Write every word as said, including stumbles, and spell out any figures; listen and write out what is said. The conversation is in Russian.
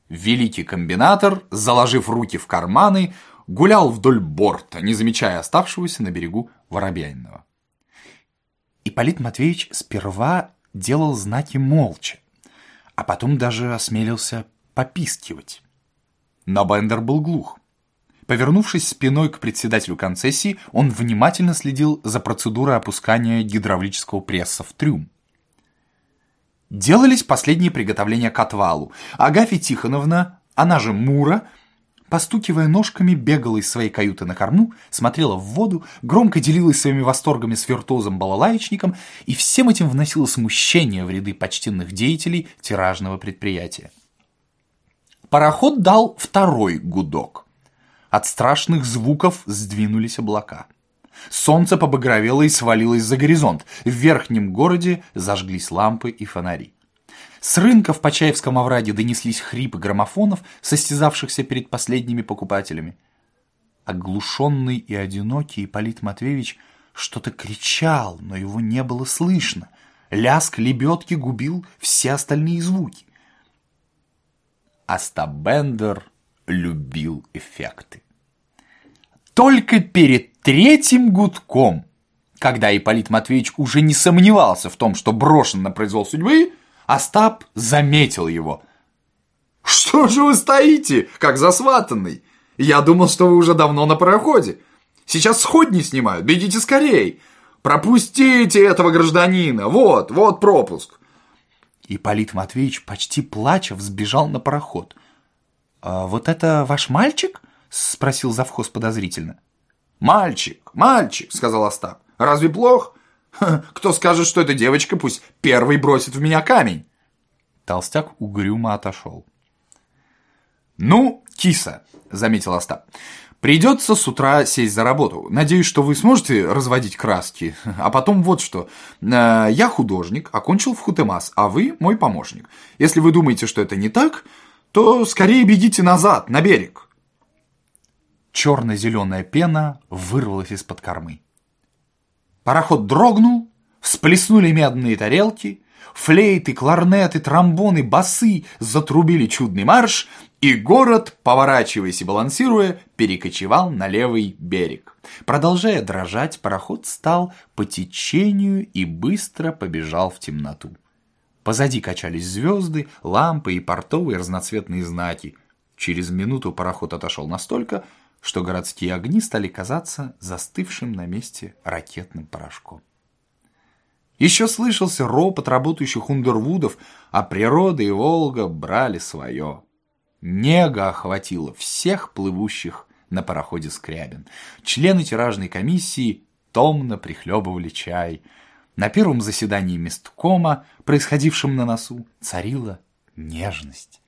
Великий комбинатор, заложив руки в карманы, гулял вдоль борта, не замечая оставшегося на берегу Воробьяниного. Ипполит Матвеевич сперва делал знаки молча, а потом даже осмелился попискивать. Но Бендер был глух. Повернувшись спиной к председателю концессии, он внимательно следил за процедурой опускания гидравлического пресса в трюм. Делались последние приготовления к отвалу. Агафья Тихоновна, она же Мура, постукивая ножками, бегала из своей каюты на корму, смотрела в воду, громко делилась своими восторгами с виртуозом-балалаечником, и всем этим вносила смущение в ряды почтенных деятелей тиражного предприятия. Пароход дал второй гудок. От страшных звуков сдвинулись облака. Солнце побагровело и свалилось за горизонт. В верхнем городе зажглись лампы и фонари. С рынка в Почаевском овраге донеслись хрипы граммофонов, состязавшихся перед последними покупателями. Оглушенный и одинокий Ипполит Матвеевич что-то кричал, но его не было слышно. Лязг лебедки губил все остальные звуки. Остап Бендер любил эффекты. Только перед третьим гудком, когда Ипполит Матвеевич уже не сомневался в том, что брошен на произвол судьбы, Остап заметил его. «Что же вы стоите, как засватанный? Я думал, что вы уже давно на пароходе. Сейчас сходни снимают, бегите скорей. Пропустите этого гражданина, вот, вот пропуск». Ипполит Матвеевич, почти плача, взбежал на пароход. «А вот это ваш мальчик?» — спросил завхоз подозрительно. «Мальчик, мальчик», — сказал Остап. «Разве плохо? Кто скажет, что это девочка, пусть первый бросит в меня камень». Толстяк угрюмо отошел. «Ну, киса», — заметил Остап, — «придется с утра сесть за работу. Надеюсь, что вы сможете разводить краски. А потом вот что. Я художник, окончил в Хутемас, а вы мой помощник. Если вы думаете, что это не так, то скорее бегите назад, на берег». Черно-зеленая пена вырвалась из-под кормы. Пароход дрогнул, всплеснули медные тарелки, флейты, кларнеты, тромбоны, басы затрубили чудный марш, и город, поворачиваясь и балансируя, перекочевал на левый берег. Продолжая дрожать, пароход стал по течению и быстро побежал в темноту. Позади качались звезды, лампы и портовые разноцветные знаки. Через минуту пароход отошел настолько, что городские огни стали казаться застывшим на месте ракетным порошком. Еще слышался ропот работающих Ундервудов, а природа и Волга брали свое. Нега охватила всех плывущих на пароходе Скрябин. Члены тиражной комиссии томно прихлебывали чай. На первом заседании месткома, происходившем на носу, царила нежность.